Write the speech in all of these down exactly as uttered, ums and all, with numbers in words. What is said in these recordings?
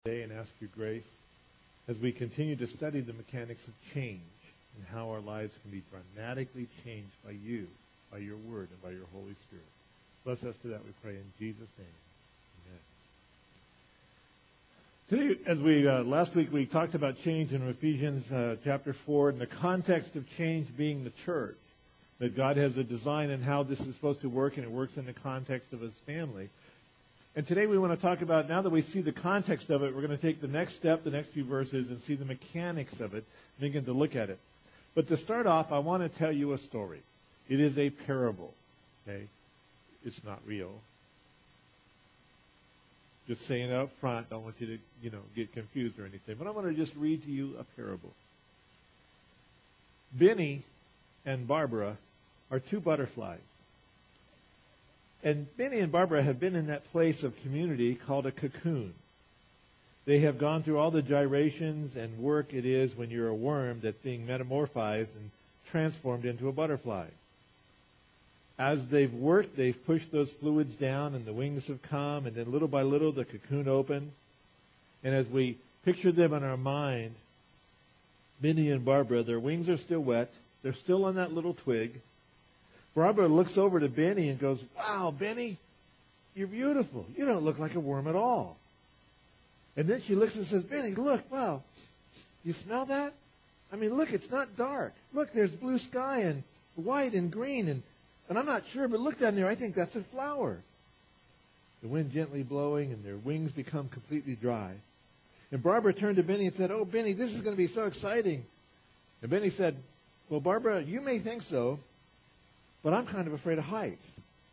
Today and ask your grace as we continue to study the mechanics of change and how our lives can be dramatically changed by you, by your word, and by your Holy Spirit. Bless us to that, we pray in Jesus' name. Amen. Today, as we, uh, last week we talked about change in Ephesians uh, chapter four in the context of change being the church, that God has a design in how this is supposed to work, and it works in the context of His family. And today we want to talk about, now that we see the context of it, we're going to take the next step, the next few verses, and see the mechanics of it, and begin to look at it. But to start off, I want to tell you a story. It is a parable, okay? It's not real. Just saying it up front, don't want you to, you know, get confused or anything. But I want to just read to you a parable. Benny and Barbara are two butterflies. And Benny and Barbara have been in that place of community called a cocoon. They have gone through all the gyrations and work it is when you're a worm that's being metamorphized and transformed into a butterfly. As they've worked, they've pushed those fluids down and the wings have come, and then little by little the cocoon opened. And as we picture them in our mind, Benny and Barbara, their wings are still wet. They're still on that little twig. Barbara looks over to Benny and goes, "Wow, Benny, you're beautiful. You don't look like a worm at all." And then she looks and says, "Benny, look, wow, you smell that? I mean, look, it's not dark. Look, there's blue sky and white and green, and, and I'm not sure, but look down there. I think that's a flower." The wind gently blowing, and their wings become completely dry. And Barbara turned to Benny and said, "Oh, Benny, this is going to be so exciting." And Benny said, "Well, Barbara, you may think so, but I'm kind of afraid of heights.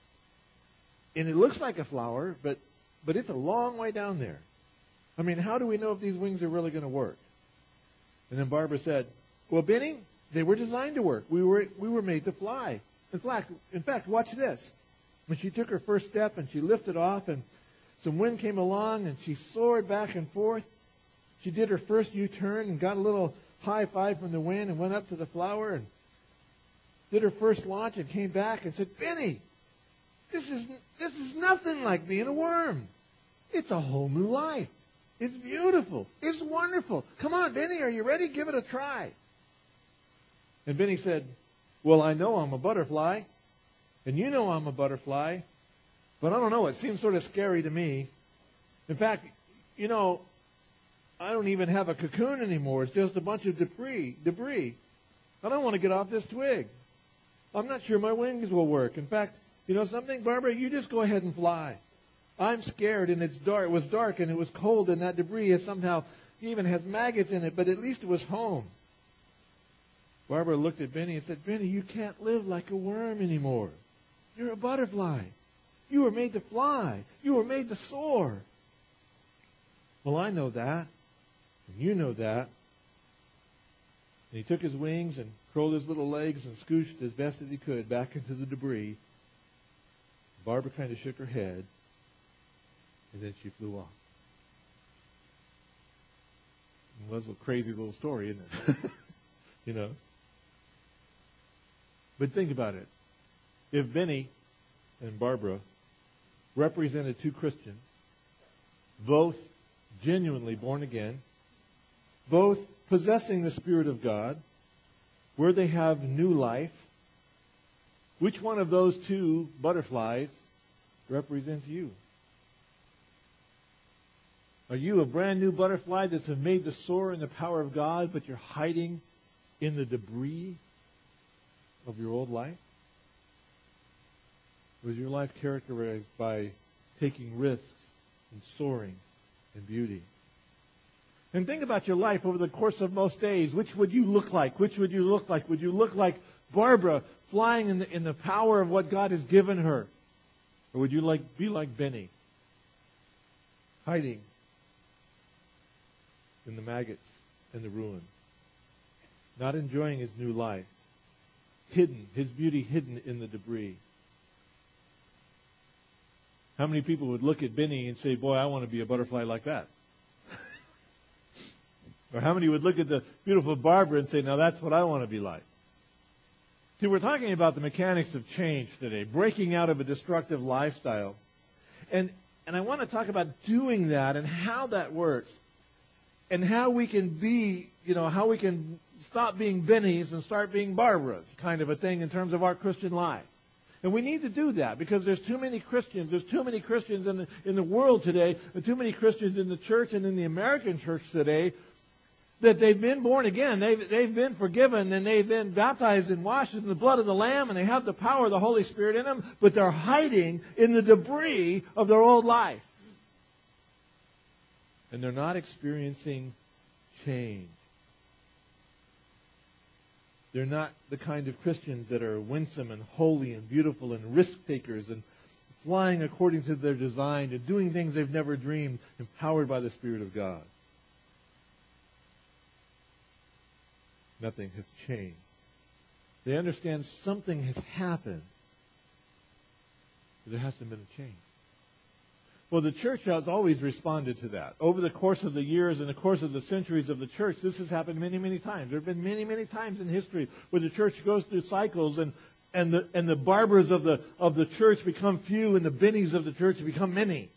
And it looks like a flower, but but it's a long way down there. I mean, how do we know if these wings are really going to work?" And then Barbara said, "Well, Benny, they were designed to work. We were we were made to fly. In fact, in fact, watch this." When she took her first step and she lifted off and some wind came along and she soared back and forth, she did her first U-turn and got a little high five from the wind and went up to the flower and did her first launch and came back and said, "Benny, this is this is nothing like being a worm. It's a whole new life. It's beautiful. It's wonderful. Come on, Benny, are you ready? Give it a try." And Benny said, "Well, I know I'm a butterfly, and you know I'm a butterfly, but I don't know. It seems sort of scary to me. In fact, you know, I don't even have a cocoon anymore. It's just a bunch of debris. Debris. I don't want to get off this twig. I'm not sure my wings will work. In fact, you know something, Barbara? You just go ahead and fly. I'm scared, and it's dark. It was dark, and it was cold, and that debris is somehow even has maggots in it, but at least it was home." Barbara looked at Benny and said, "Benny, you can't live like a worm anymore. You're a butterfly. You were made to fly. You were made to soar." "Well, I know that, and you know that." And he took his wings and curled his little legs and scooched as best as he could back into the debris. Barbara kind of shook her head, and then she flew off. It was a crazy little story, isn't it? You know? But think about it. If Benny and Barbara represented two Christians, both genuinely born again, both possessing the Spirit of God, where they have new life, which one of those two butterflies represents you? Are you a brand new butterfly that's been made to soar in the power of God, but you're hiding in the debris of your old life? Was your life characterized by taking risks and soaring in beauty? And think about your life over the course of most days. Which would you look like? Which would you look like? Would you look like Barbara flying in the, in the power of what God has given her? Or would you like be like Benny, hiding in the maggots and the ruin, not enjoying his new life, hidden, his beauty hidden in the debris? How many people would look at Benny and say, "Boy, I want to be a butterfly like that"? Or how many would look at the beautiful Barbara and say, "Now that's what I want to be like"? See, we're talking about the mechanics of change today, breaking out of a destructive lifestyle. And And I want to talk about doing that and how that works. And how we can be, you know, how we can stop being Bennies and start being Barbaras, kind of a thing in terms of our Christian life. And we need to do that because there's too many Christians. There's too many Christians in the, in the world today, and too many Christians in the church and in the American church today, that they've been born again. They've, they've been forgiven, and they've been baptized and washed in the blood of the Lamb, and they have the power of the Holy Spirit in them, but they're hiding in the debris of their old life. And they're not experiencing change. They're not the kind of Christians that are winsome and holy and beautiful and risk takers and flying according to their design and doing things they've never dreamed, empowered by the Spirit of God. Nothing has changed. They understand something has happened, but there hasn't been a change. Well, the church has always responded to that. Over the course of the years and the course of the centuries of the church, this has happened many, many times. There have been many, many times in history where the church goes through cycles and, and the and the barbers of the of the church become few and the Bennies of the church become many.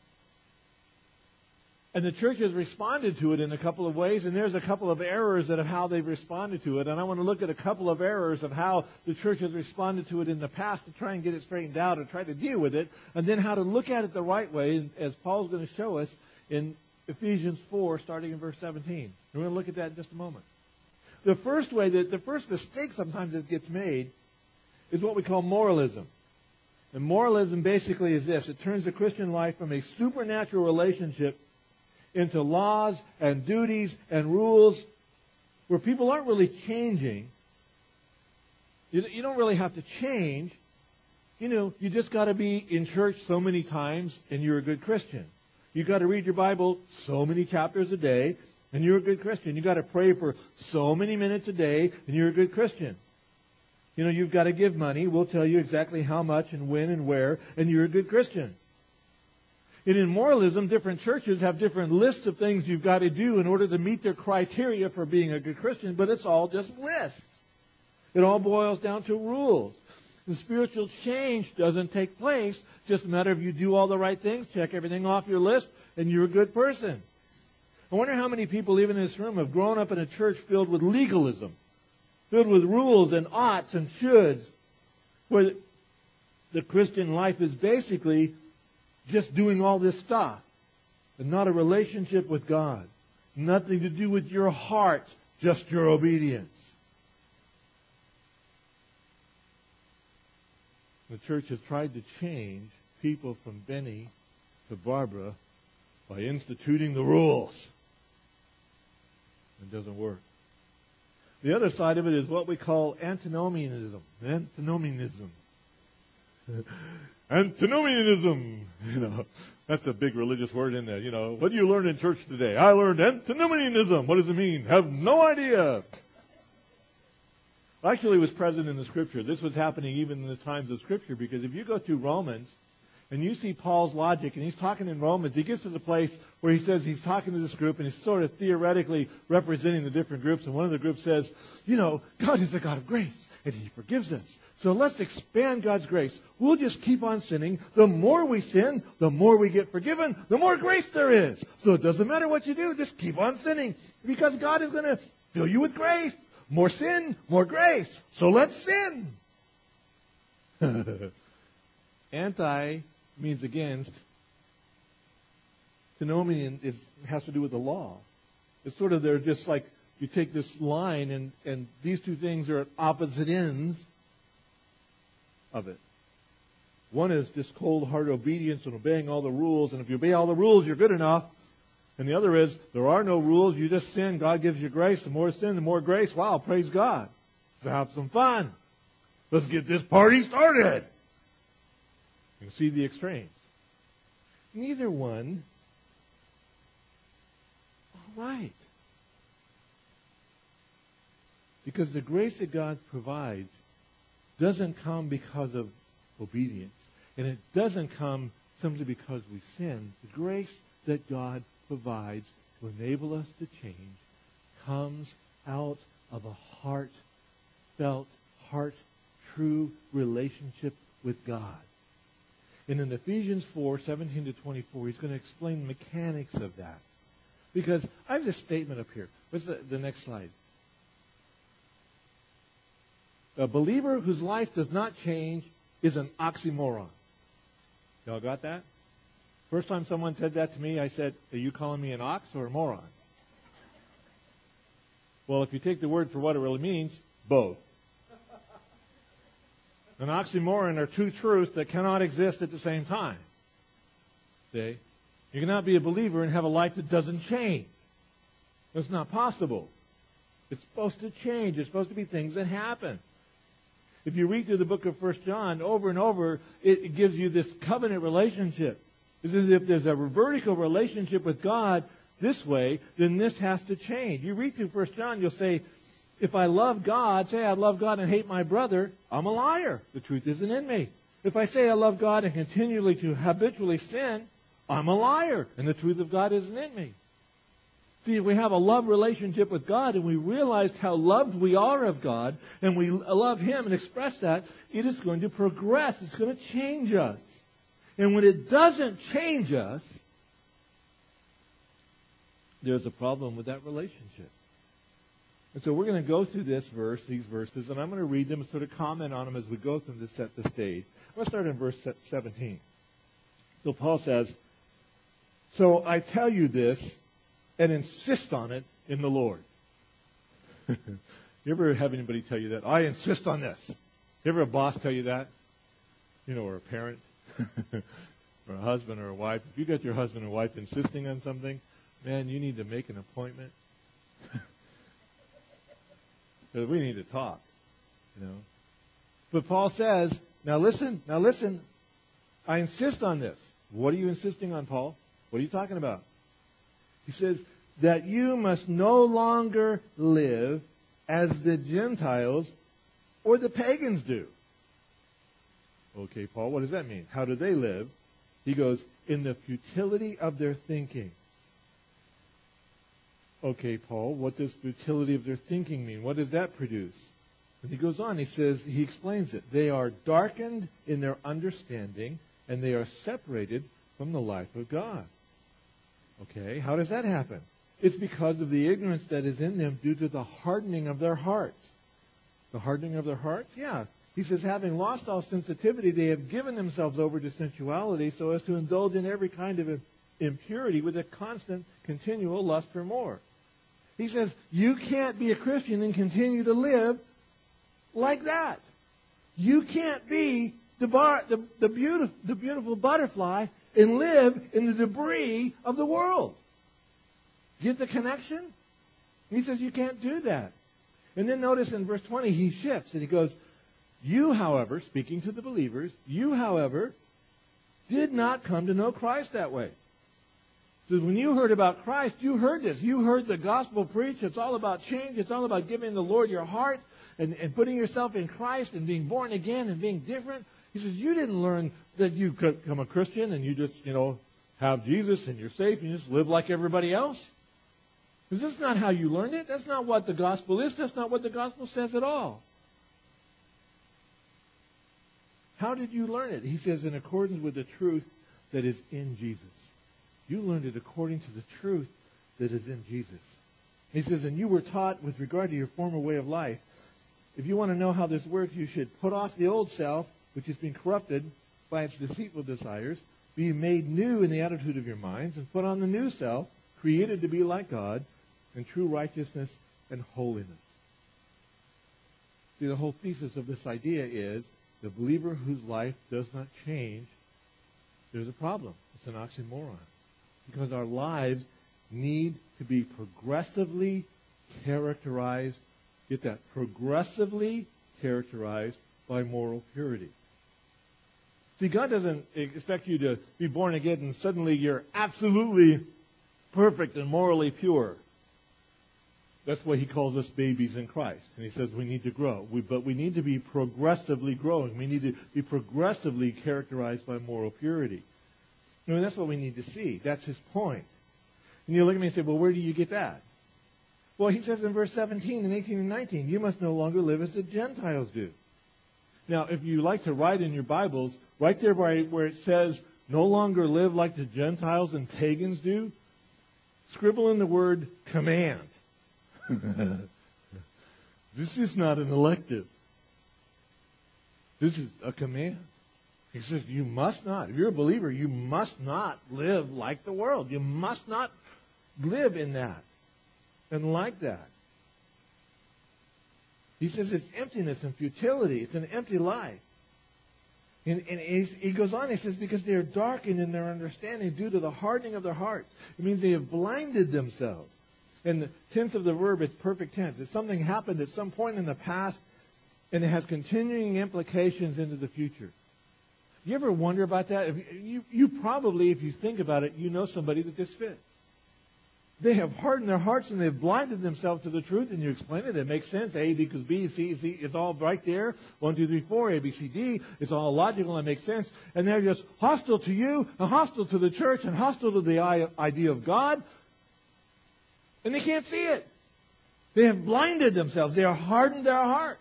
And the church has responded to it in a couple of ways, and there's a couple of errors of how they've responded to it. And I want to look at a couple of errors of how the church has responded to it in the past to try and get it straightened out and try to deal with it, and then how to look at it the right way, as Paul's going to show us in Ephesians four, starting in verse seventeen. We're going to look at that in just a moment. The first way, that the first mistake sometimes that gets made is what we call moralism. And moralism basically is this. It turns the Christian life from a supernatural relationship into laws and duties and rules where people aren't really changing. You, you don't really have to change. You know, you just got to be in church so many times and you're a good Christian. You got to read your Bible so many chapters a day and you're a good Christian. You got to pray for so many minutes a day and you're a good Christian. You know, you've got to give money. We'll tell you exactly how much and when and where, and you're a good Christian. And in moralism, different churches have different lists of things you've got to do in order to meet their criteria for being a good Christian, but it's all just lists. It all boils down to rules. The spiritual change doesn't take place. Just a matter of you do all the right things, check everything off your list, and you're a good person. I wonder how many people, even in this room, have grown up in a church filled with legalism, filled with rules and oughts and shoulds, where the Christian life is basically just doing all this stuff, and not a relationship with God. Nothing to do with your heart, just your obedience. The church has tried to change people from Benny to Barbara by instituting the rules. It doesn't work. The other side of it is what we call antinomianism. Antinomianism. Antinomianism. You know, that's a big religious word in there. You know, what do you learn in church today? I learned antinomianism. What does it mean? Have no idea. Actually, it was present in the Scripture. This was happening even in the times of Scripture, because if you go through Romans and you see Paul's logic, and he's talking in Romans, he gets to the place where he says he's talking to this group, and he's sort of theoretically representing the different groups, and one of the groups says, you know, God is a God of grace, and He forgives us. So let's expand God's grace. We'll just keep on sinning. The more we sin, the more we get forgiven, the more grace there is. So it doesn't matter what you do, just keep on sinning, because God is going to fill you with grace. More sin, more grace. So let's sin. Anti means against. Antinomian is has to do with the law. It's sort of, they're just like, you take this line and, and these two things are at opposite ends of it. One is just cold-hearted obedience and obeying all the rules, and if you obey all the rules, you're good enough. And the other is, there are no rules, you just sin, God gives you grace. The more sin, the more grace. Wow, praise God. So have some fun. Let's get this party started. You can see the extremes. Neither one, all right. Because the grace that God provides doesn't come because of obedience. And it doesn't come simply because we sin. The grace that God provides to enable us to change comes out of a heartfelt, heart true relationship with God. And in Ephesians four, seventeen to twenty-four, he's going to explain the mechanics of that. Because I have this statement up here. What's the, the next slide? A believer whose life does not change is an oxymoron. Y'all got that? First time someone said that to me, I said, are you calling me an ox or a moron? Well, if you take the word for what it really means, both. An oxymoron are two truths that cannot exist at the same time. See? You cannot be a believer and have a life that doesn't change. That's not possible. It's supposed to change. It's supposed to be things that happen. If you read through the book of First John over and over, it, it gives you this covenant relationship. It's as if there's a vertical relationship with God this way, then this has to change. You read through First John, you'll say, if I love God, say I love God and hate my brother, I'm a liar. The truth isn't in me. If I say I love God and continually to habitually sin, I'm a liar, and the truth of God isn't in me. See, if we have a love relationship with God and we realize how loved we are of God and we love Him and express that, it is going to progress. It's going to change us. And when it doesn't change us, there's a problem with that relationship. And so we're going to go through this verse, these verses, and I'm going to read them and sort of comment on them as we go through them to set the stage. Let's start in verse seventeen. So Paul says, so I tell you this and insist on it in the Lord. You ever have anybody tell you that? I insist on this. You ever a boss tell you that? You know, or a parent, or a husband or a wife. If you got your husband or wife insisting on something, man, you need to make an appointment. Because we need to talk, you know. But Paul says, now listen, now listen, I insist on this. What are you insisting on, Paul? What are you talking about? He says, that you must no longer live as the Gentiles or the pagans do. Okay, Paul, what does that mean? How do they live? He goes, in the futility of their thinking. Okay, Paul, what does futility of their thinking mean? What does that produce? And he goes on, he says, he explains it. They are darkened in their understanding, and they are separated from the life of God. Okay, how does that happen? It's because of the ignorance that is in them due to the hardening of their hearts. The hardening of their hearts? Yeah. He says, having lost all sensitivity, they have given themselves over to sensuality so as to indulge in every kind of impurity with a constant, continual lust for more. He says, you can't be a Christian and continue to live like that. You can't be the, bar, the, the, beautiful, the beautiful butterfly and live in the debris of the world. Get the connection? He says you can't do that. And then notice in verse twenty, he shifts and he goes, you, however, speaking to the believers, you, however, did not come to know Christ that way. So when you heard about Christ, you heard this. You heard the gospel preached. It's all about change. It's all about giving the Lord your heart and, and putting yourself in Christ and being born again and being different. He says, you didn't learn that you could become a Christian and you just, you know, have Jesus and you're safe and you just live like everybody else. Because that's not how you learned it. That's not what the gospel is. That's not what the gospel says at all. How did you learn it? He says, in accordance with the truth that is in Jesus. You learned it according to the truth that is in Jesus. He says, and you were taught with regard to your former way of life. If you want to know how this works, you should put off the old self, which has been corrupted by its deceitful desires, be made new in the attitude of your minds, and put on the new self, created to be like God, in true righteousness and holiness. See, the whole thesis of this idea is the believer whose life does not change, there's a problem. It's an oxymoron. Because our lives need to be progressively characterized, get that, progressively characterized by moral purity. See, God doesn't expect you to be born again and suddenly you're absolutely perfect and morally pure. That's why He calls us babies in Christ. And He says we need to grow. We, but we need to be progressively growing. We need to be progressively characterized by moral purity. I mean, that's what we need to see. That's His point. And you look at me and say, well, where do you get that? Well, He says in verse seventeen and eighteen and nineteen, you must no longer live as the Gentiles do. Now, if you like to write in your Bibles, right there where where it says, no longer live like the Gentiles and pagans do, scribble in the word command. This is not an elective. This is a command. He says, you must not. If you're a believer, you must not live like the world. You must not live in that and like that. He says it's emptiness and futility. It's an empty life. And, and he goes on, he says, because they are darkened in their understanding due to the hardening of their hearts. It means they have blinded themselves. And the tense of the verb is perfect tense. It's something happened at some point in the past, and it has continuing implications into the future. You ever wonder about that? If you, you, you probably, if you think about it, you know somebody that this fits. They have hardened their hearts and they've blinded themselves to the truth, and you explain it. It makes sense. A equals B, C, C, it's all right there. One, two, three, four, A, B, C, D. It's all logical and makes sense. And they're just hostile to you, and hostile to the church, and hostile to the idea of God. And they can't see it. They have blinded themselves. They have hardened their hearts.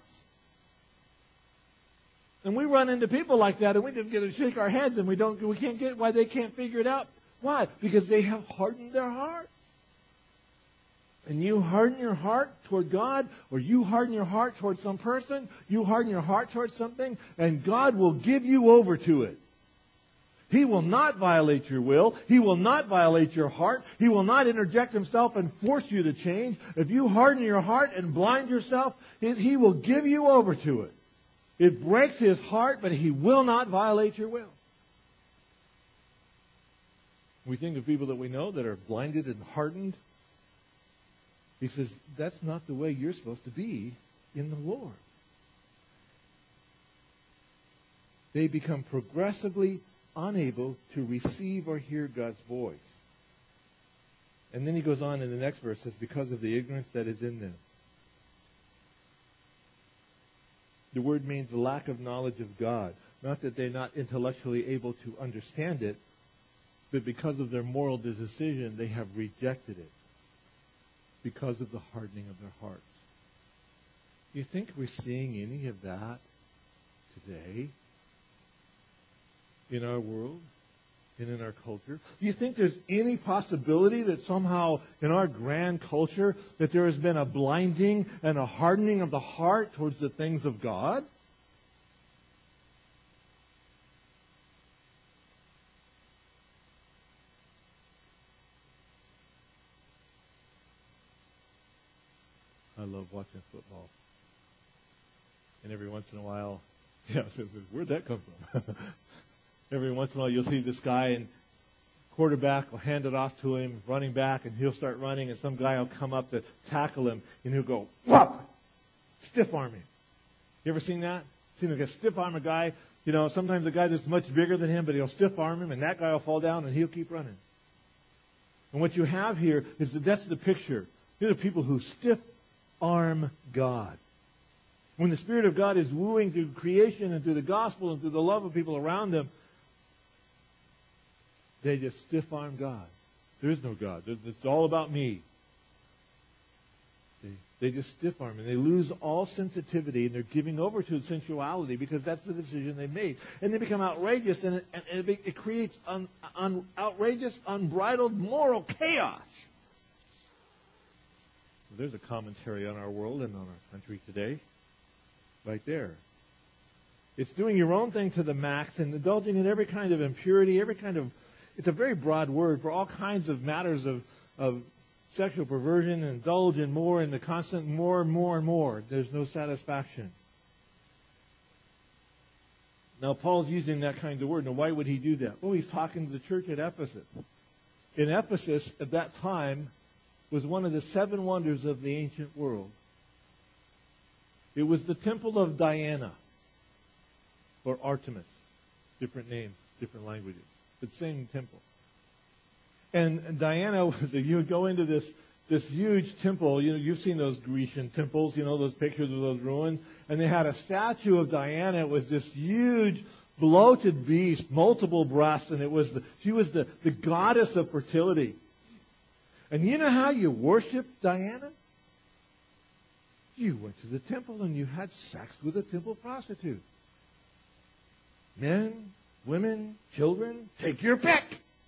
And we run into people like that, and we just get to shake our heads, and we don't, we can't get why they can't figure it out. Why? Because they have hardened their hearts. And you harden your heart toward God, or you harden your heart toward some person, you harden your heart toward something, and God will give you over to it. He will not violate your will. He will not violate your heart. He will not interject himself and force you to change. If you harden your heart and blind yourself, he will give you over to it. It breaks his heart, but he will not violate your will. We think of people that we know that are blinded and hardened. He says, that's not the way you're supposed to be in the Lord. They become progressively unable to receive or hear God's voice. And then he goes on in the next verse, says, because of the ignorance that is in them. The word means the lack of knowledge of God. Not that they're not intellectually able to understand it, but because of their moral decision, they have rejected it. Because of the hardening of their hearts. Do you think we're seeing any of that today in our world and in our culture? Do you think there's any possibility that somehow in our grand culture that there has been a blinding and a hardening of the heart towards the things of God? I love watching football. And every once in a while, yeah, where'd that come from? Every once in a while you'll see this guy and quarterback will hand it off to him, running back, and he'll start running, and some guy will come up to tackle him, and he'll go, whop! Stiff arm him. You ever seen that? Seen a stiff arm a guy? You know, sometimes a guy that's much bigger than him, but he'll stiff arm him, and that guy will fall down, and he'll keep running. And what you have here is that that's the picture. These are people who stiff arm God. When the Spirit of God is wooing through creation and through the gospel and through the love of people around them, they just stiff arm God. There is no God. It's all about me. See? They just stiff arm and they lose all sensitivity, and they're giving over to sensuality because that's the decision they made. And they become outrageous, and it, and it, it creates un, un, outrageous, unbridled moral chaos. There's a commentary on our world and on our country today. Right there. It's doing your own thing to the max and indulging in every kind of impurity, every kind of... It's a very broad word for all kinds of matters of, of sexual perversion, and indulge in more and the constant more and more and more. There's no satisfaction. Now, Paul's using that kind of word. Now, why would he do that? Well, he's talking to the church at Ephesus. In Ephesus, at that time, was one of the seven wonders of the ancient world. It was the temple of Diana, or Artemis. Different names, different languages, but same temple. And Diana, you would go into this, this huge temple. You know, you've seen those Grecian temples, you know, those pictures of those ruins. And they had a statue of Diana. It was this huge, bloated beast, multiple breasts, and it was the, she was the, the goddess of fertility. And you know how you worship Diana? You went to the temple and you had sex with a temple prostitute. Men, women, children, take your pick.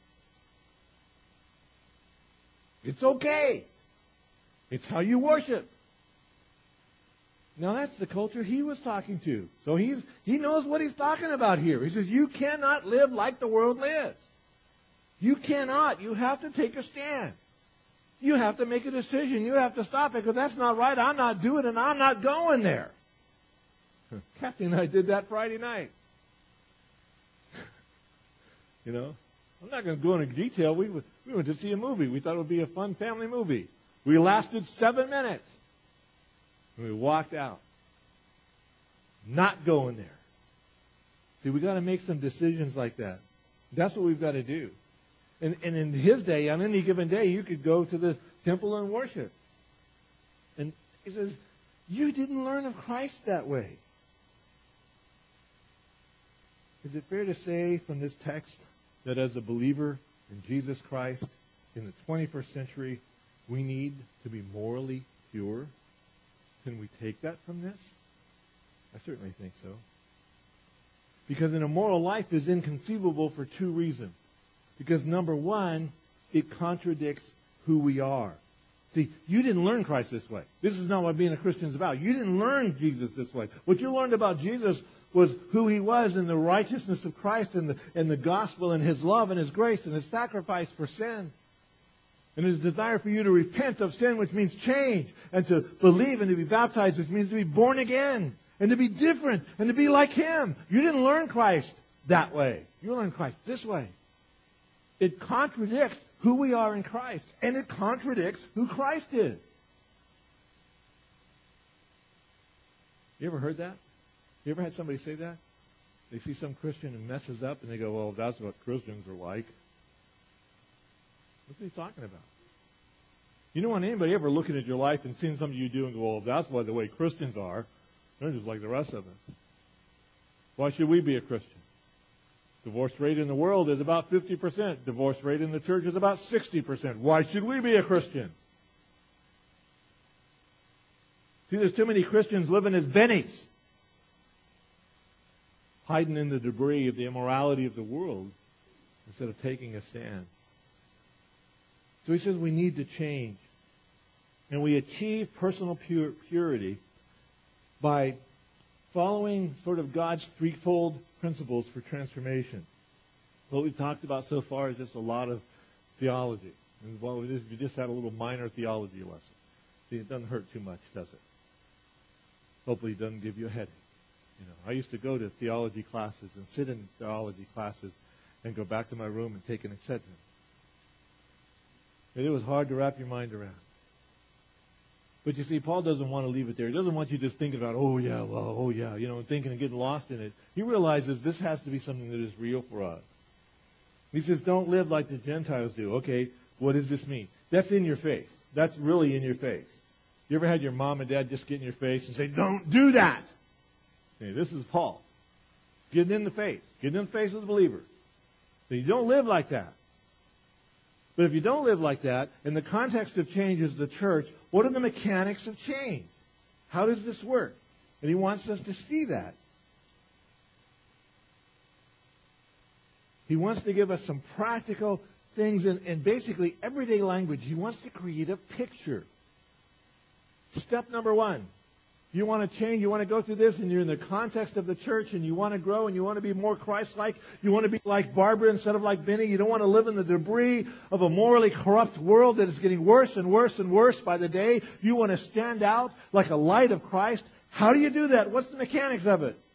It's okay. It's how you worship. Now that's the culture he was talking to. So he's he knows what he's talking about here. He says, you cannot live like the world lives. You cannot. You have to take a stand. You have to make a decision. You have to stop it because that's not right. I'm not doing it and I'm not going there. Kathy and I did that Friday night. You know, I'm not going to go into detail. We, we went to see a movie. We thought it would be a fun family movie. We lasted seven minutes. And we walked out. Not going there. See, we've got to make some decisions like that. That's what we've got to do. And, and in his day, on any given day, you could go to the temple and worship. And he says, you didn't learn of Christ that way. Is it fair to say from this text that as a believer in Jesus Christ in the twenty-first century, we need to be morally pure? Can we take that from this? I certainly think so. Because an immoral life is inconceivable for two reasons. Because number one, it contradicts who we are. See, you didn't learn Christ this way. This is not what being a Christian is about. You didn't learn Jesus this way. What you learned about Jesus was who he was and the righteousness of Christ and the, and the gospel and his love and his grace and his sacrifice for sin. And his desire for you to repent of sin, which means change, and to believe and to be baptized, which means to be born again, and to be different, and to be like him. You didn't learn Christ that way. You learned Christ this way. It contradicts who we are in Christ, and it contradicts who Christ is. You ever heard that? You ever had somebody say that? They see some Christian who messes up, and they go, well, that's what Christians are like. What's he talking about? You don't want anybody ever looking at your life and seeing something you do and go, well, that's why the way Christians are. They're just like the rest of us. Why should we be a Christian? Divorce rate in the world is about fifty percent. Divorce rate in the church is about sixty percent. Why should we be a Christian? See, there's too many Christians living as bennies, hiding in the debris of the immorality of the world instead of taking a stand. So he says we need to change. And we achieve personal pure, purity by following sort of God's threefold principles for transformation. What we've talked about so far is just a lot of theology. And well, we just, we just had a little minor theology lesson. See, it doesn't hurt too much, does it? Hopefully it doesn't give you a headache. You know, I used to go to theology classes and sit in theology classes and go back to my room and take an Excedrin. And it was hard to wrap your mind around. But you see, Paul doesn't want to leave it there. He doesn't want you just thinking about, oh yeah, well, oh yeah, you know, and thinking and getting lost in it. He realizes this has to be something that is real for us. He says, don't live like the Gentiles do. Okay, what does this mean? That's in your face. That's really in your face. You ever had your mom and dad just get in your face and say, don't do that? Okay, this is Paul. Getting in the face. Getting in the face of the believer. So you don't live like that. But if you don't live like that, and the context of change is the church, what are the mechanics of change? How does this work? And he wants us to see that. He wants to give us some practical things in, in basically everyday language. He wants to create a picture. Step number one. You want to change, you want to go through this, and you're in the context of the church, and you want to grow, and you want to be more Christ-like. You want to be like Barbara instead of like Benny. You don't want to live in the debris of a morally corrupt world that is getting worse and worse and worse by the day. You want to stand out like a light of Christ. How do you do that? What's the mechanics of it?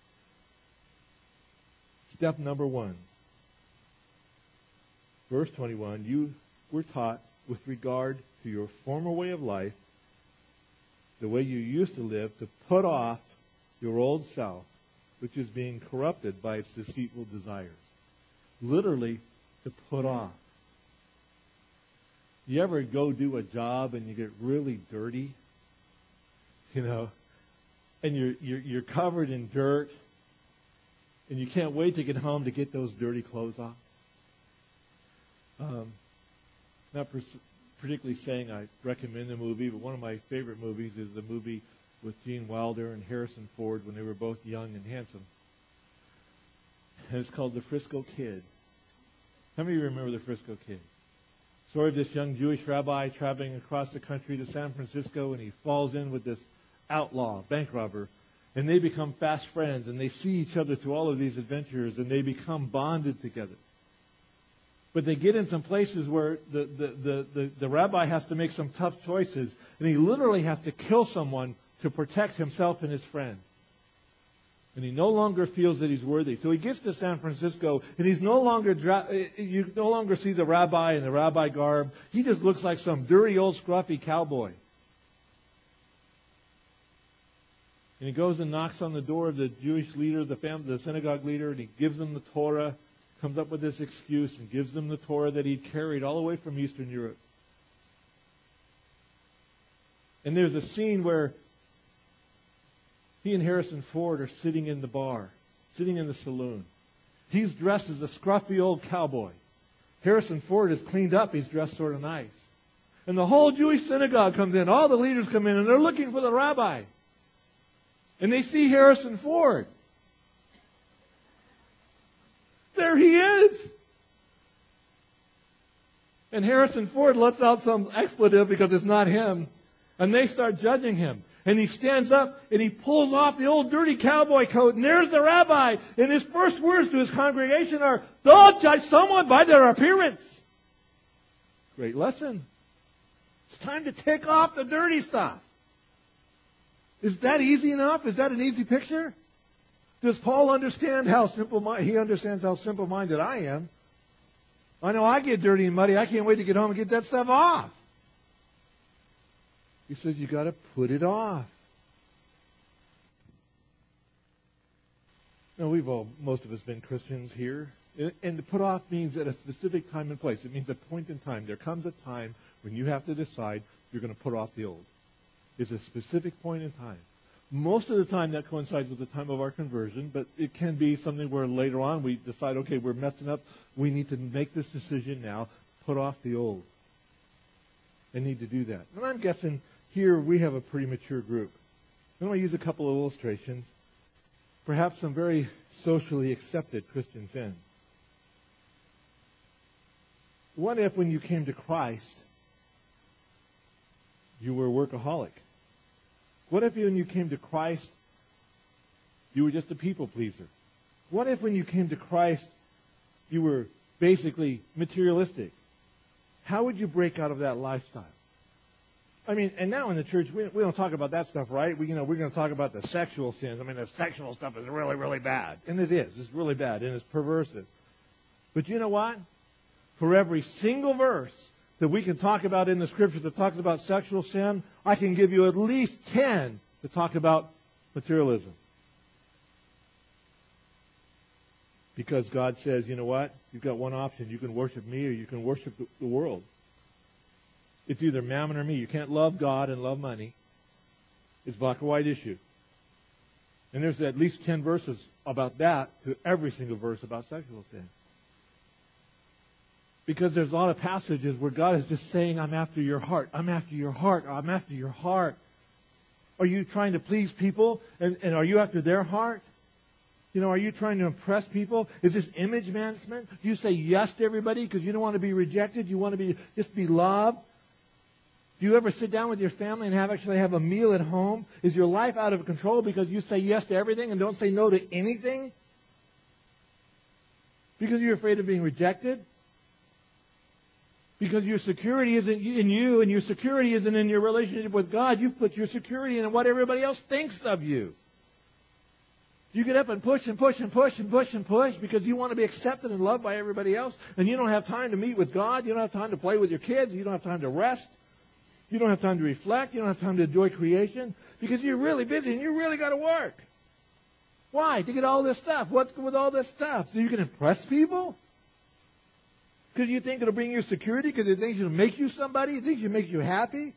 Step number one. Verse twenty-one, you were taught with regard to your former way of life, the way you used to live, to put off your old self, which is being corrupted by its deceitful desires. Literally, to put off. You ever go do a job and you get really dirty? You know, and you're, you're, you're covered in dirt, and you can't wait to get home to get those dirty clothes off? Um, not pers- particularly saying I recommend the movie, but one of my favorite movies is the movie with Gene Wilder and Harrison Ford when they were both young and handsome. And it's called The Frisco Kid. How many of you remember The Frisco Kid? Story of this young Jewish rabbi traveling across the country to San Francisco, and he falls in with this outlaw, bank robber, and they become fast friends, and they see each other through all of these adventures, and they become bonded together. But they get in some places where the, the, the, the, the rabbi has to make some tough choices, and he literally has to kill someone to protect himself and his friend. And he no longer feels that he's worthy. So he gets to San Francisco, and he's no longer, you no longer see the rabbi in the rabbi garb. He just looks like some dirty old scruffy cowboy. And he goes and knocks on the door of the Jewish leader, the family, the synagogue leader, and he gives them the Torah, comes up with this excuse, and gives them the Torah that he'd carried all the way from Eastern Europe. And there's a scene where he and Harrison Ford are sitting in the bar, sitting in the saloon. He's dressed as a scruffy old cowboy. Harrison Ford is cleaned up. He's dressed sort of nice. And the whole Jewish synagogue comes in. All the leaders come in, and they're looking for the rabbi. And they see Harrison Ford. There he is. And Harrison Ford lets out some expletive because it's not him. And they start judging him. And he stands up and he pulls off the old dirty cowboy coat. And there's the rabbi. And his first words to his congregation are, "Don't judge someone by their appearance." Great lesson. It's time to take off the dirty stuff. Is that easy enough? Is that an easy picture? Does Paul understand how simple, he understands how simple-minded I am? I know I get dirty and muddy. I can't wait to get home and get that stuff off. He says you got to put it off. Now, we've all, most of us, been Christians here. And to put off means at a specific time and place. It means a point in time. There comes a time when you have to decide you're going to put off the old. It's a specific point in time. Most of the time that coincides with the time of our conversion, but it can be something where later on we decide, okay, we're messing up. We need to make this decision now. Put off the old. I need to do that. And I'm guessing here we have a pretty mature group. I'm going to use a couple of illustrations. Perhaps some very socially accepted Christian sins. What if when you came to Christ, you were a workaholic? What if when you came to Christ, you were just a people pleaser? What if when you came to Christ, you were basically materialistic? How would you break out of that lifestyle? I mean, and now in the church, we, we don't talk about that stuff, right? We, you know, we're going to talk about the sexual sins. I mean, the sexual stuff is really, really bad. And it is. It's really bad, and it's perversive. But you know what? For every single verse that we can talk about in the Scripture that talks about sexual sin, I can give you at least ten to talk about materialism. Because God says, you know what? You've got one option. You can worship me or you can worship the world. It's either mammon or me. You can't love God and love money. It's black or white issue. And there's at least ten verses about that to every single verse about sexual sin. Because there's a lot of passages where God is just saying, I'm after your heart. I'm after your heart. I'm after your heart. Are you trying to please people? And, and are you after their heart? You know, are you trying to impress people? Is this image management? Do you say yes to everybody because you don't want to be rejected? You want to be just be loved? Do you ever sit down with your family and have actually have a meal at home? Is your life out of control because you say yes to everything and don't say no to anything? Because you're afraid of being rejected? Because your security isn't in you and your security isn't in your relationship with God. You've put your security in what everybody else thinks of you. You get up and push and push and push and push and push because you want to be accepted and loved by everybody else, and you don't have time to meet with God. You don't have time to play with your kids. You don't have time to rest. You don't have time to reflect. You don't have time to enjoy creation because you're really busy and you really got to work. Why? To get all this stuff. What's with all this stuff? So you can impress people? Because you think it'll bring you security? Because it thinks it'll make you somebody? It thinks it'll make you happy?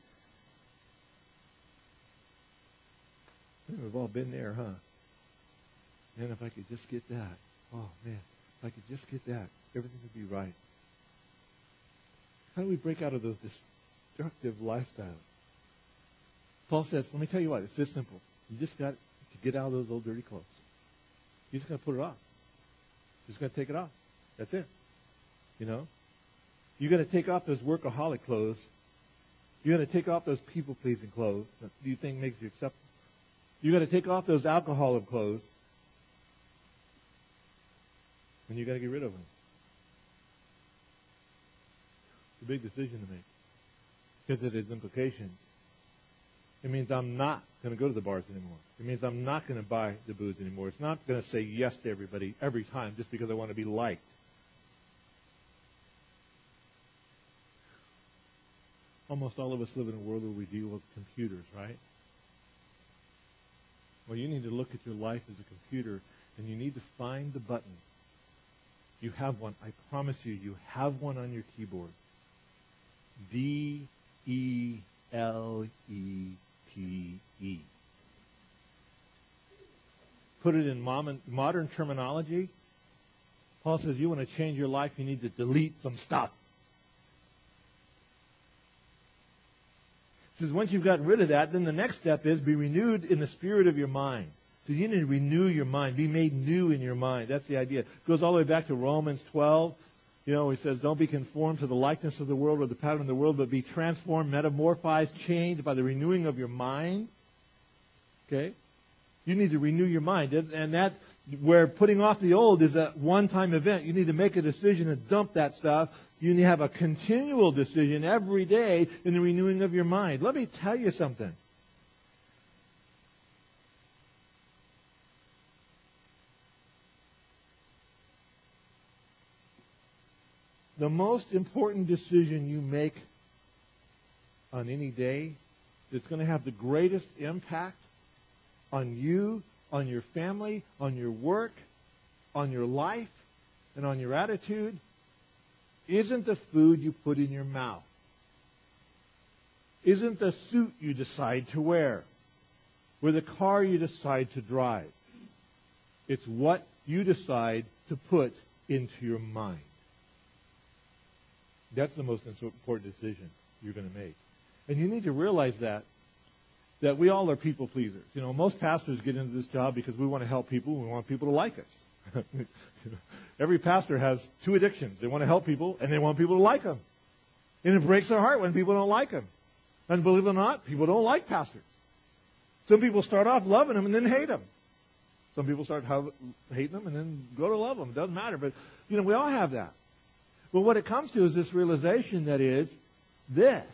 We've all been there, huh? Man, if I could just get that. Oh, man, if I could just get that, everything would be right. How do we break out of those destructive lifestyles? Paul says, let me tell you what, it's this simple. You just got to get out of those old dirty clothes. You just got to put it off. Just going to take it off. That's it. You know? You're going to take off those workaholic clothes. You're going to take off those people-pleasing clothes that you think makes you acceptable. You're going to take off those alcohol clothes. And you've got to get rid of them. It's a big decision to make. Because it has implications. It means I'm not going to go to the bars anymore. It means I'm not going to buy the booze anymore. It's not going to say yes to everybody every time just because I want to be liked. Almost all of us live in a world where we deal with computers, right? Well, you need to look at your life as a computer, and you need to find the button. You have one. I promise you, you have one on your keyboard. D E L E T E. Put it in modern terminology. Paul says you want to change your life, you need to delete some stuff. He says once you've gotten rid of that, then the next step is be renewed in the spirit of your mind. So you need to renew your mind, be made new in your mind. That's the idea. It goes all the way back to Romans twelve. You know, he says, don't be conformed to the likeness of the world or the pattern of the world, but be transformed, metamorphized, changed by the renewing of your mind. Okay? You need to renew your mind. And that's where putting off the old is a one-time event. You need to make a decision to dump that stuff. You need to have a continual decision every day in the renewing of your mind. Let me tell you something. The most important decision you make on any day that's going to have the greatest impact on you, on your family, on your work, on your life, and on your attitude isn't the food you put in your mouth. Isn't the suit you decide to wear, or the car you decide to drive. It's what you decide to put into your mind. That's the most important decision you're going to make. And you need to realize that, that we all are people pleasers. You know, most pastors get into this job because we want to help people. We want people to like us. Every pastor has two addictions. They want to help people, and they want people to like them. And it breaks their heart when people don't like them. And believe it or not, people don't like pastors. Some people start off loving them and then hate them. Some people start hating them and then go to love them. It doesn't matter. But, you know, we all have that. But what it comes to is this realization that is this.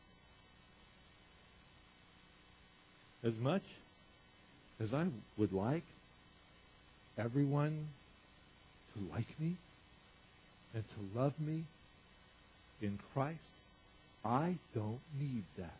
As much as I would like everyone to like me and to love me in Christ, I don't need that.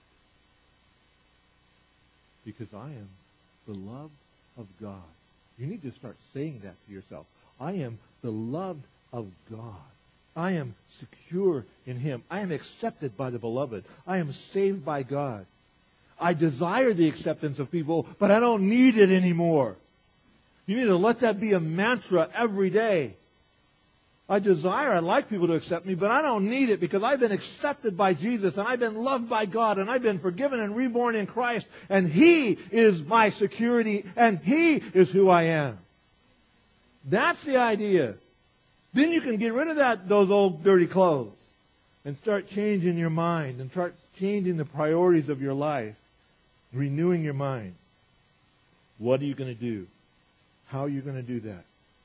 Because I am beloved of God. You need to start saying that to yourself. I am beloved of God. I am secure in Him. I am accepted by the beloved. I am saved by God. I desire the acceptance of people, but I don't need it anymore. You need to let that be a mantra every day. I desire, I'd like people to accept me, but I don't need it because I've been accepted by Jesus and I've been loved by God and I've been forgiven and reborn in Christ and He is my security and He is who I am. That's the idea. Then you can get rid of that those old dirty clothes and start changing your mind and start changing the priorities of your life, renewing your mind. What are you going to do? How are you going to do that?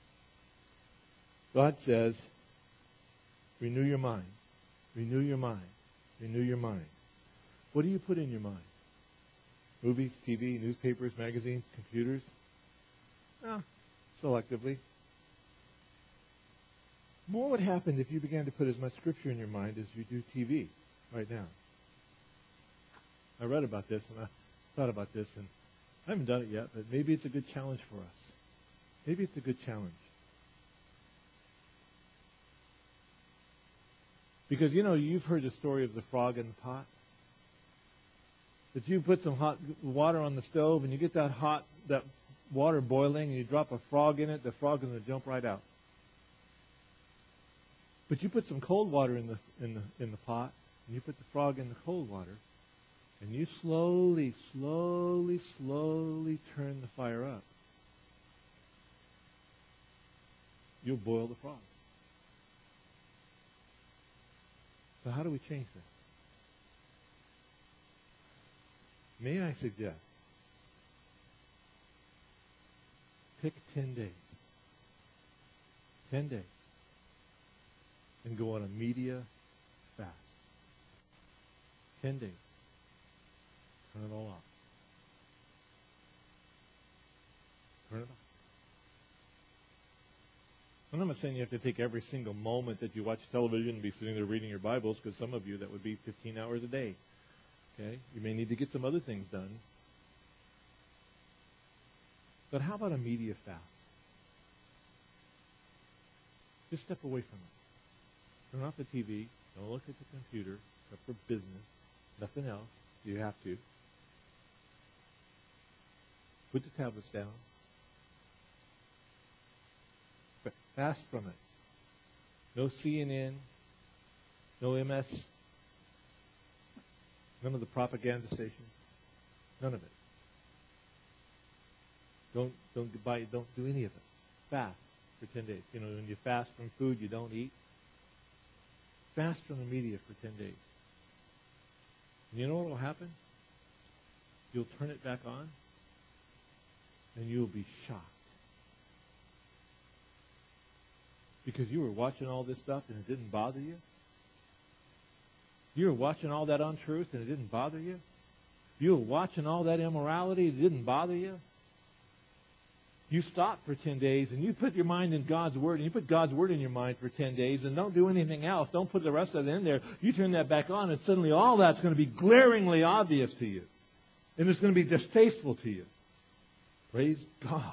God says, renew your mind. Renew your mind. Renew your mind. What do you put in your mind? Movies, T V, newspapers, magazines, computers? Ah, selectively. What would happen if you began to put as much Scripture in your mind as you do T V right now? I read about this and I thought about this, and I haven't done it yet, but maybe it's a good challenge for us. Maybe it's a good challenge. Because, you know, you've heard the story of the frog in the pot. That you put some hot water on the stove and you get that hot, that water boiling and you drop a frog in it, the frog is going to jump right out. But you put some cold water in the, in the, in the pot and you put the frog in the cold water and you slowly, slowly, slowly turn the fire up. you'll boil the frog. So how do we change that? May I suggest, pick ten days. Ten days. And go on a media fast. Ten days. Turn it all off. Turn it off. And I'm not saying you have to take every single moment that you watch television and be sitting there reading your Bibles, because some of you, that would be fifteen hours a day. Okay? You may need to get some other things done. But how about a media fast? Just step away from it. Turn off the T V. Don't look at the computer, except for business. Nothing else. You have to. Put the tablets down. Fast from it. No C N N. No M S. None of the propaganda stations. None of it. Don't don't buy. Don't do any of it. Fast for ten days. You know, when you fast from food, you don't eat. Fast from the media for ten days. And you know what will happen? You'll turn it back on, and you'll be shocked. Because you were watching all this stuff and it didn't bother you? You were watching all that untruth and it didn't bother you? You were watching all that immorality and it didn't bother you? You stop for ten days and you put your mind in God's Word, and you put God's Word in your mind for ten days and don't do anything else. Don't put the rest of it in there. You turn that back on and suddenly all that's going to be glaringly obvious to you. And it's going to be distasteful to you. Praise God.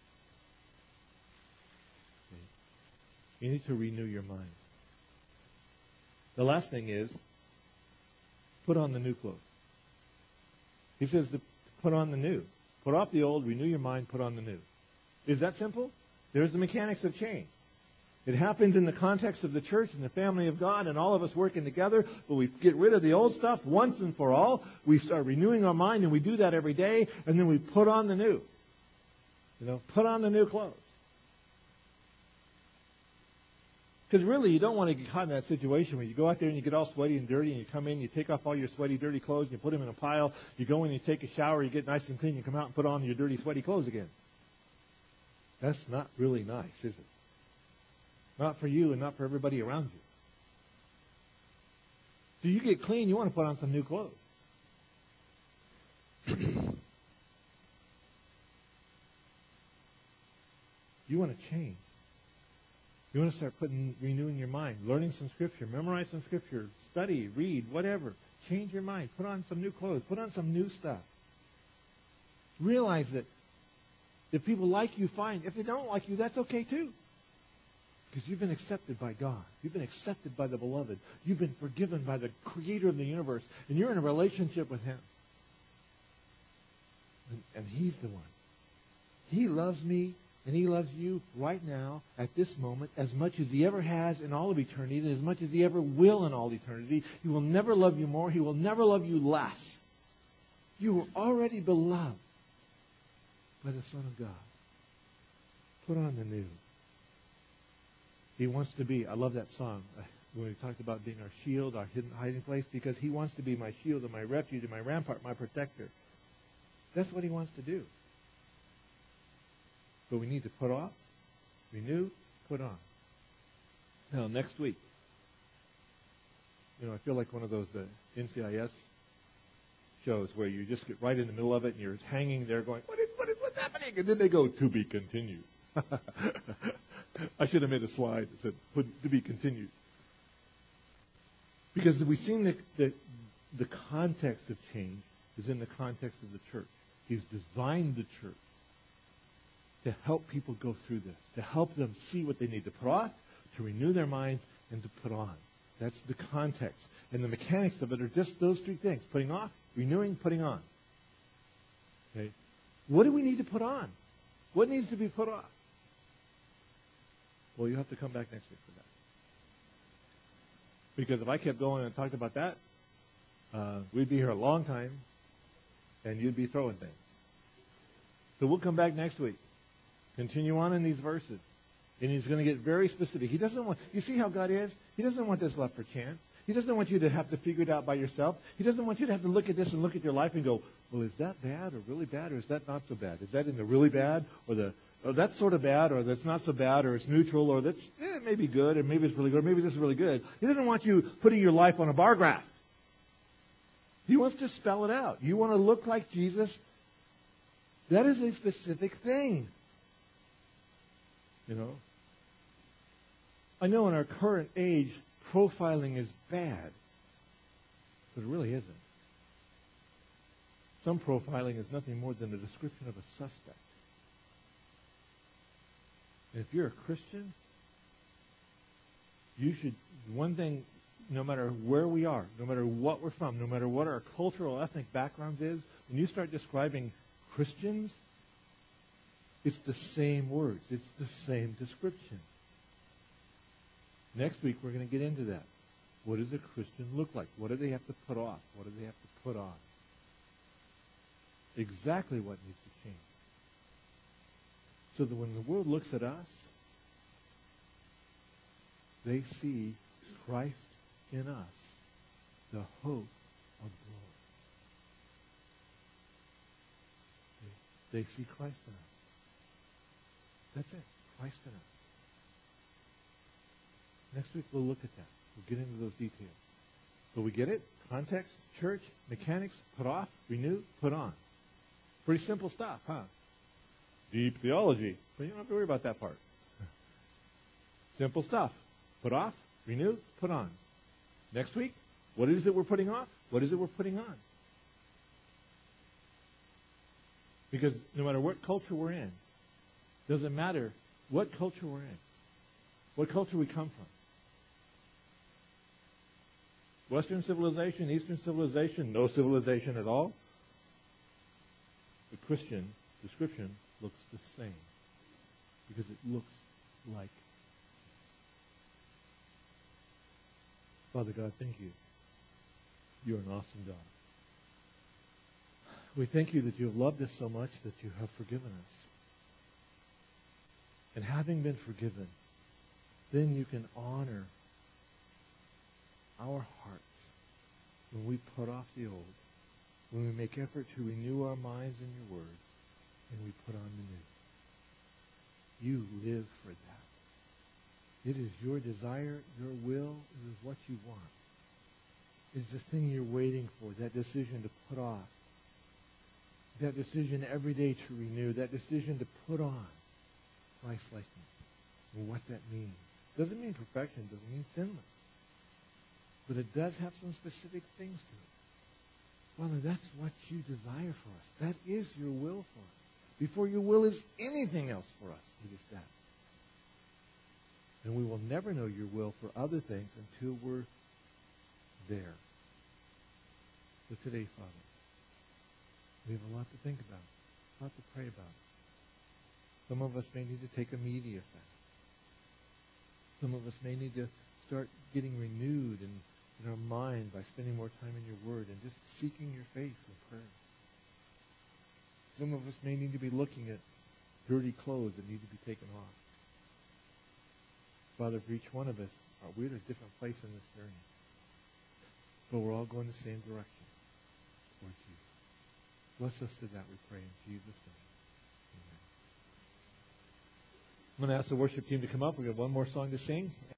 You need to renew your mind. The last thing is, put on the new clothes. He says to put on the new. Put off the old, renew your mind, put on the new. Is that simple? There's the mechanics of change. It happens in the context of the church and the family of God and all of us working together, but we get rid of the old stuff once and for all. We start renewing our mind, and we do that every day, and then we put on the new. You know, put on the new clothes. Because really, you don't want to get caught in that situation where you go out there and you get all sweaty and dirty, and you come in, you take off all your sweaty, dirty clothes, and you put them in a pile. You go in, you take a shower, you get nice and clean, you come out and put on your dirty, sweaty clothes again. That's not really nice, is it? Not for you and not for everybody around you. So you get clean, you want to put on some new clothes. You want to change. You want to start putting, renewing your mind, learning some Scripture, memorize some Scripture, study, read, whatever. Change your mind. Put on some new clothes. Put on some new stuff. Realize that if people like you, fine. If they don't like you, that's okay too. Because you've been accepted by God. You've been accepted by the Beloved. You've been forgiven by the Creator of the universe. And you're in a relationship with Him. And, and He's the one. He loves me. And He loves you right now, at this moment, as much as He ever has in all of eternity, and as much as He ever will in all eternity. He will never love you more. He will never love you less. You were already beloved by the Son of God. Put on the new. He wants to be, I love that song, when we talked about being our shield, our hidden hiding place, because He wants to be my shield and my refuge and my rampart, my protector. That's what He wants to do. But we need to put off, renew, put on. Now, next week, you know, I feel like one of those uh, N C I S shows where you just get right in the middle of it and you're hanging there going, what is, what is, what's happening? And then they go, to be continued. I should have made a slide that said, put, to be continued. Because we've seen the, the, the context of change is in the context of the church. He's designed the church to help people go through this, to help them see what they need to put off, to renew their minds, and to put on. That's the context. And the mechanics of it are just those three things: putting off, renewing, putting on. Okay? What do we need to put on? What needs to be put off? Well, you have to come back next week for that. Because if I kept going and talked about that, uh, we'd be here a long time, and you'd be throwing things. So we'll come back next week. Continue on in these verses. And he's going to get very specific. He doesn't want, you see how God is? He doesn't want this left for chance. He doesn't want you to have to figure it out by yourself. He doesn't want you to have to look at this and look at your life and go, well, is that bad or really bad, or is that not so bad? Is that in the really bad, or the or that's sort of bad, or that's not so bad, or it's neutral, or that's eh, maybe good, or maybe it's really good, or maybe this is really good. He doesn't want you putting your life on a bar graph. He wants to spell it out. You want to look like Jesus? That is a specific thing. You know? I know in our current age, profiling is bad, but it really isn't. Some profiling is nothing more than a description of a suspect. And if you're a Christian, you should, one thing, no matter where we are, no matter what we're from, no matter what our cultural, ethnic backgrounds is, when you start describing Christians, it's the same words. It's the same description. Next week, we're going to get into that. What does a Christian look like? What do they have to put off? What do they have to put on? Exactly what needs to change. So that when the world looks at us, they see Christ in us, the hope of glory. They, they see Christ in us. That's it. Christ in us. Next week we'll look at that. We'll get into those details. But we get it? Context, church, mechanics, put off, renew, put on. Pretty simple stuff, huh? Deep theology. But you don't have to worry about that part. Simple stuff. Put off, renew, put on. Next week, what is it we're putting off? What is it we're putting on? Because no matter what culture we're in, doesn't matter what culture we're in, what culture we come from. Western civilization, Eastern civilization, no civilization at all. The Christian description looks the same because it looks like. Father God, thank you. You're an awesome God. We thank you that you have loved us so much that you have forgiven us. And having been forgiven, then you can honor our hearts when we put off the old, when we make effort to renew our minds in your word, and we put on the new. You live for that. It is your desire, your will, it is what you want. It's the thing you're waiting for, that decision to put off, that decision every day to renew, that decision to put on Christ-likeness, and what that means. Doesn't mean perfection, doesn't mean sinless. But it does have some specific things to it. Father, that's what you desire for us. That is your will for us. Before your will is anything else for us, it is that. And we will never know your will for other things until we're there. So today, Father, we have a lot to think about, a lot to pray about. Some of us may need to take a media fast. Some of us may need to start getting renewed in, in our mind by spending more time in your word and just seeking your face in prayer. Some of us may need to be looking at dirty clothes that need to be taken off. Father, for each one of us, we're at a different place in this journey. But we're all going the same direction towards you. Bless us to that, we pray, in Jesus' name. Amen. I'm going to ask the worship team to come up. We've got one more song to sing.